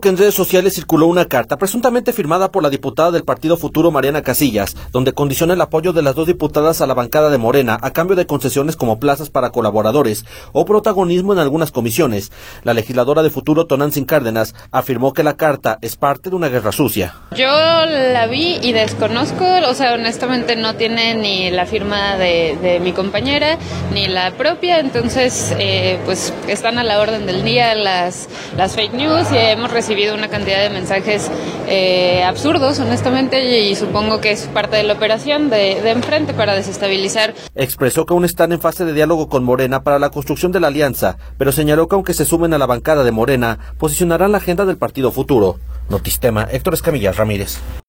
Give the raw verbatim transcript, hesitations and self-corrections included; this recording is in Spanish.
que en redes sociales circuló una carta presuntamente firmada por la diputada del Partido Futuro, Mariana Casillas, donde condiciona el apoyo de las dos diputadas a la bancada de Morena a cambio de concesiones como plazas para colaboradores o protagonismo en algunas comisiones. La legisladora de Futuro, Tonantzin Cárdenas, afirmó que la carta es parte de una guerra sucia. Yo la vi y desconozco, o sea, honestamente no tiene ni la firma de, de mi compañera ni la propia, entonces eh, pues están a la orden del día las, las fake news y hemos recibido una cantidad de mensajes eh, absurdos, honestamente, y supongo que es parte de la operación de, de enfrente para desestabilizar. Expresó que aún están en fase de diálogo con Morena para la construcción de la alianza, pero señaló que aunque se sumen a la bancada de Morena, posicionarán la agenda del Partido Futuro. Notistema, Héctor Escamilla Ramírez.